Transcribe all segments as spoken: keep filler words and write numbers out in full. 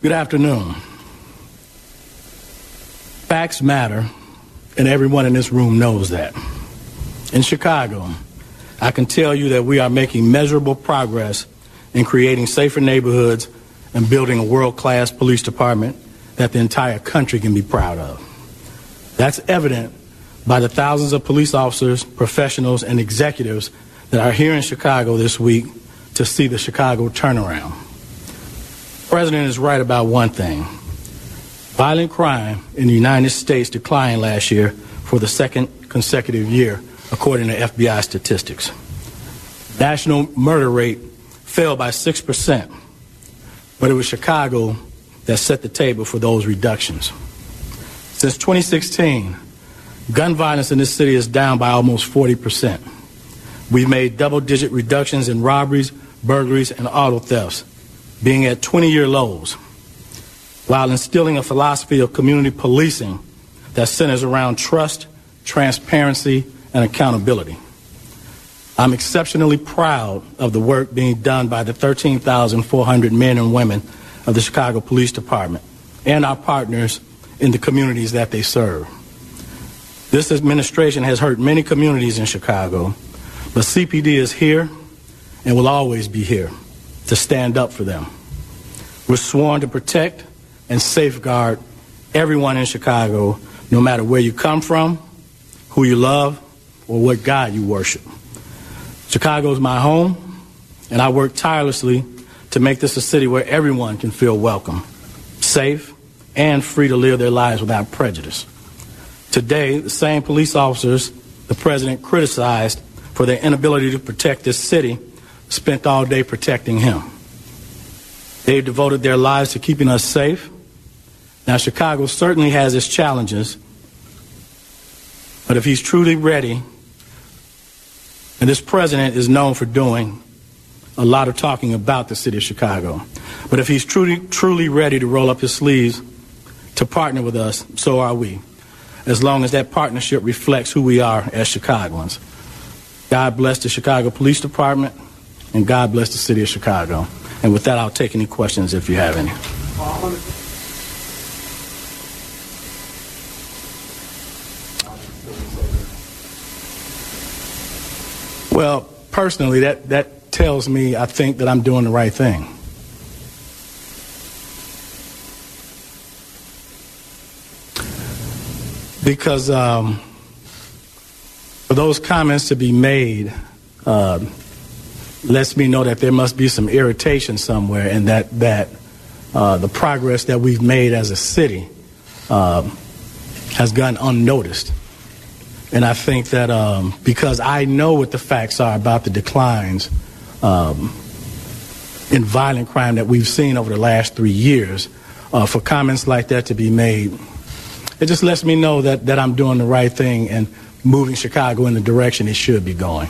Good afternoon. Facts matter, and everyone in this room knows that. In Chicago, I can tell you that we are making measurable progress in creating safer neighborhoods and building a world-class police department that the entire country can be proud of. That's evident by the thousands of police officers, professionals, and executives that are here in Chicago this week to see the Chicago turnaround. The President is right about one thing. Violent crime in the United States declined last year for the second consecutive year, according to F B I statistics. National murder rate fell by six percent, but it was Chicago that set the table for those reductions. Since twenty sixteen, gun violence in this city is down by almost forty percent. We've made double-digit reductions in robberies, burglaries, and auto thefts, being at twenty-year lows, while instilling a philosophy of community policing that centers around trust, transparency, and accountability. I'm exceptionally proud of the work being done by the thirteen thousand four hundred men and women of the Chicago Police Department and our partners in the communities that they serve. This administration has hurt many communities in Chicago, but C P D is here and will always be here to stand up for them. We're sworn to protect and safeguard everyone in Chicago, no matter where you come from, who you love, or what God you worship. Chicago is my home, and I work tirelessly to make this a city where everyone can feel welcome, safe, and free to live their lives without prejudice. Today, the same police officers the President criticized for their inability to protect this city spent all day protecting him. They've devoted their lives to keeping us safe. Now, Chicago certainly has its challenges, but if he's truly ready, and this president is known for doing a lot of talking about the city of Chicago, but if he's truly, truly ready to roll up his sleeves to partner with us, so are we, as long as that partnership reflects who we are as Chicagoans. God bless the Chicago Police Department, and God bless the city of Chicago. And with that, I'll take any questions if you have any. Well, personally, that, that tells me I think that I'm doing the right thing. Because um, for those comments to be made, uh, lets me know that there must be some irritation somewhere, and that, that uh, the progress that we've made as a city uh, has gone unnoticed. And I think that um, because I know what the facts are about the declines um, in violent crime that we've seen over the last three years, uh, for comments like that to be made, it just lets me know that, that I'm doing the right thing and moving Chicago in the direction it should be going.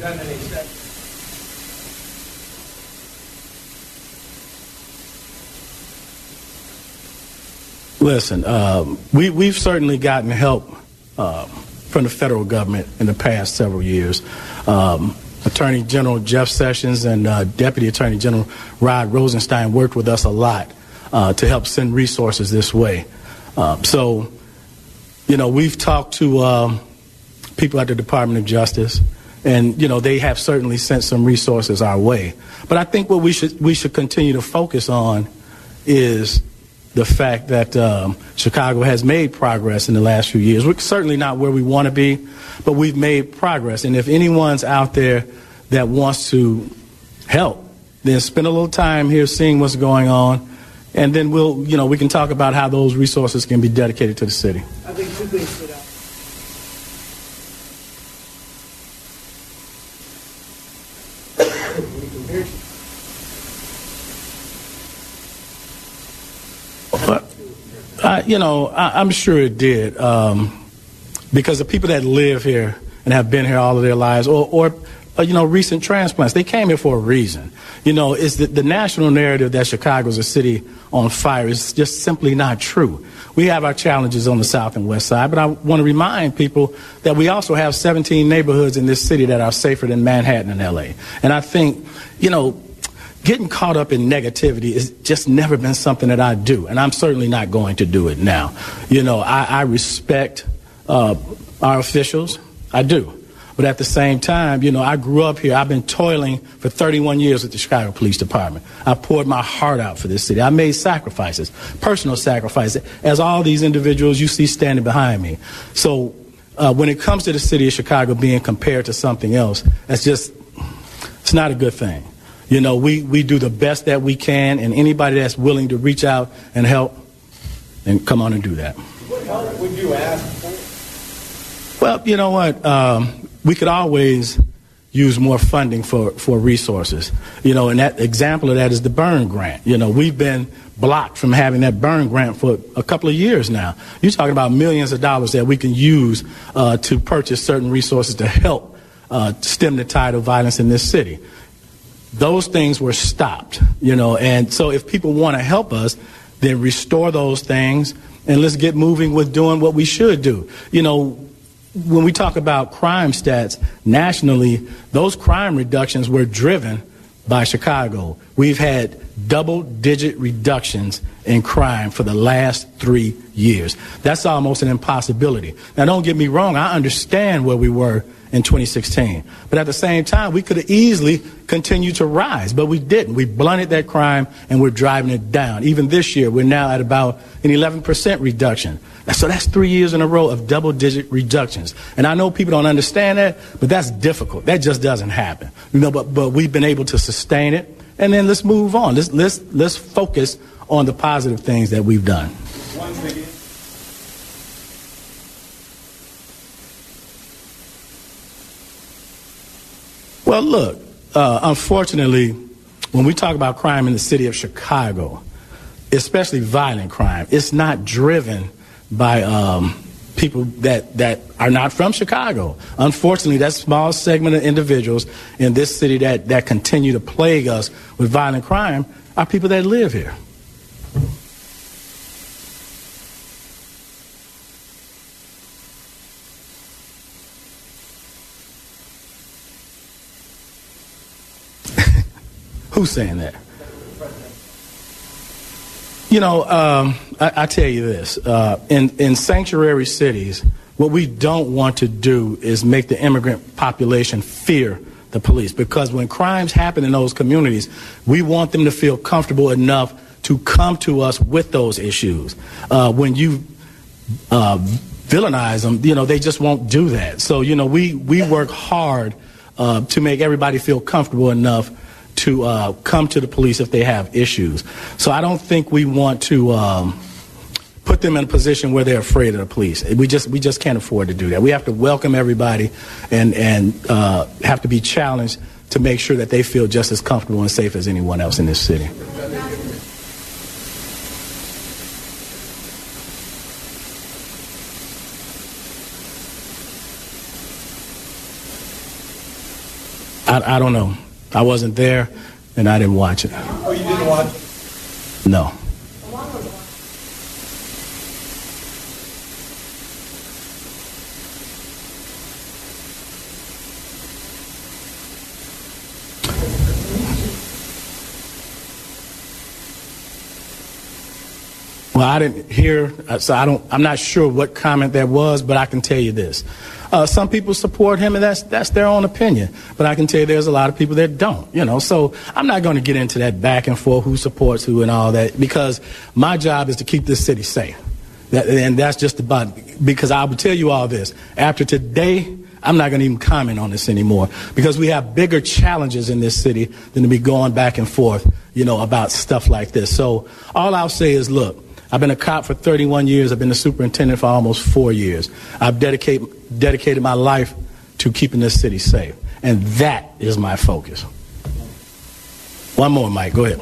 Listen, um, we, we've certainly gotten help uh, from the federal government in the past several years. Um, Attorney General Jeff Sessions and uh, Deputy Attorney General Rod Rosenstein worked with us a lot uh, to help send resources this way. Uh, so, you know, we've talked to uh, people at the Department of Justice, and, you know, they have certainly sent some resources our way. But I think what we should, we should continue to focus on is the fact that um, Chicago has made progress in the last few years. We're certainly not where we want to be, but we've made progress. And if anyone's out there that wants to help, then spend a little time here seeing what's going on, and then we'll, you know, we can talk about how those resources can be dedicated to the city. I think two things stood out. Uh, you know, I, I'm sure it did, um, because the people that live here and have been here all of their lives, or, or uh, you know, recent transplants, they came here for a reason. You know, it's the, the national narrative that Chicago's a city on fire is just simply not true. We have our challenges on the south and west side, but I want to remind people that we also have seventeen neighborhoods in this city that are safer than Manhattan and L A. And I think, you know, getting caught up in negativity has just never been something that I do, and I'm certainly not going to do it now. You know, I, I respect uh, our officials. I do. But at the same time, you know, I grew up here. I've been toiling for thirty-one years with the Chicago Police Department. I poured my heart out for this city. I made sacrifices, personal sacrifices, as all these individuals you see standing behind me. So uh, when it comes to the city of Chicago being compared to something else, that's just, it's not a good thing. You know, we, we do the best that we can, and anybody that's willing to reach out and help, and come on and do that. What help would you ask for? Well, you know what? Um, we could always use more funding for, for resources. You know, and that example of that is the Byrne Grant. You know, we've been blocked from having that Byrne Grant for a couple of years now. You're talking about millions of dollars that we can use uh, to purchase certain resources to help uh, stem the tide of violence in this city. Those things were stopped, you know, and so if people want to help us, then restore those things, and let's get moving with doing what we should do. You know, when we talk about crime stats nationally, those crime reductions were driven by Chicago. We've had double-digit reductions in crime for the last three years. That's almost an impossibility. Now, don't get me wrong. I understand where we were in twenty sixteen. But at the same time, we could have easily continued to rise, but we didn't. We blunted that crime, and we're driving it down. Even this year, we're now at about an eleven percent reduction. So that's three years in a row of double-digit reductions. And I know people don't understand that, but that's difficult. That just doesn't happen. You know, but, but we've been able to sustain it, and then let's move on. Let's, let's, let's focus on the positive things that we've done. One thing. Well, look, uh, unfortunately, when we talk about crime in the city of Chicago, especially violent crime, it's not driven by um, people that, that are not from Chicago. Unfortunately, that small segment of individuals in this city that, that continue to plague us with violent crime are people that live here. Who's saying that? You know, um, I, I tell you this, uh, in, in sanctuary cities, what we don't want to do is make the immigrant population fear the police, because when crimes happen in those communities, we want them to feel comfortable enough to come to us with those issues. Uh, when you uh, villainize them, you know, they just won't do that. So, you know, we, we work hard uh, to make everybody feel comfortable enough to uh, come to the police if they have issues. So I don't think we want to um, put them in a position where they're afraid of the police. We just we just can't afford to do that. We have to welcome everybody and, and uh, have to be challenged to make sure that they feel just as comfortable and safe as anyone else in this city. I, I don't know. I wasn't there, and I didn't watch it. Oh, you didn't watch it? No. Well, I didn't hear, so I don't, I'm not sure what comment that was, but I can tell you this. Uh, some people support him, and that's that's their own opinion. But I can tell you there's a lot of people that don't, you know. So I'm not going to get into that back and forth, who supports who and all that, because my job is to keep this city safe. That, and that's just about, because I will tell you all this. After today, I'm not going to even comment on this anymore, because we have bigger challenges in this city than to be going back and forth, you know, about stuff like this. So all I'll say is, look, I've been a cop for thirty-one years. I've been a superintendent for almost four years. I've dedicate, dedicated my life to keeping this city safe, and that is my focus. One more, Mike. Go ahead.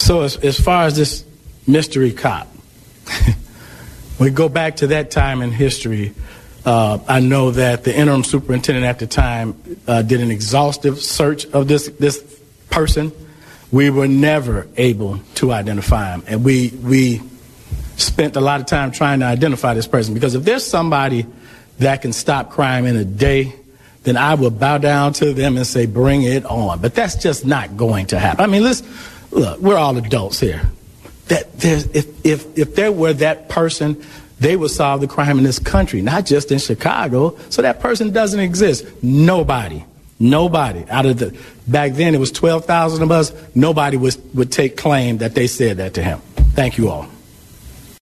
So as, as far as this mystery cop, we go back to that time in history. Uh, I know that the interim superintendent at the time uh, did an exhaustive search of this this person. We were never able to identify him, and we we spent a lot of time trying to identify this person, because if there's somebody that can stop crime in a day, then I will bow down to them and say, bring it on. But that's just not going to happen. I mean, let's look, we're all adults here. That there's, if, if, if there were that person, they would solve the crime in this country, not just in Chicago. So that person doesn't exist. Nobody, nobody out of the, back then it was twelve thousand of us, nobody was, would take claim that they said that to him. Thank you all.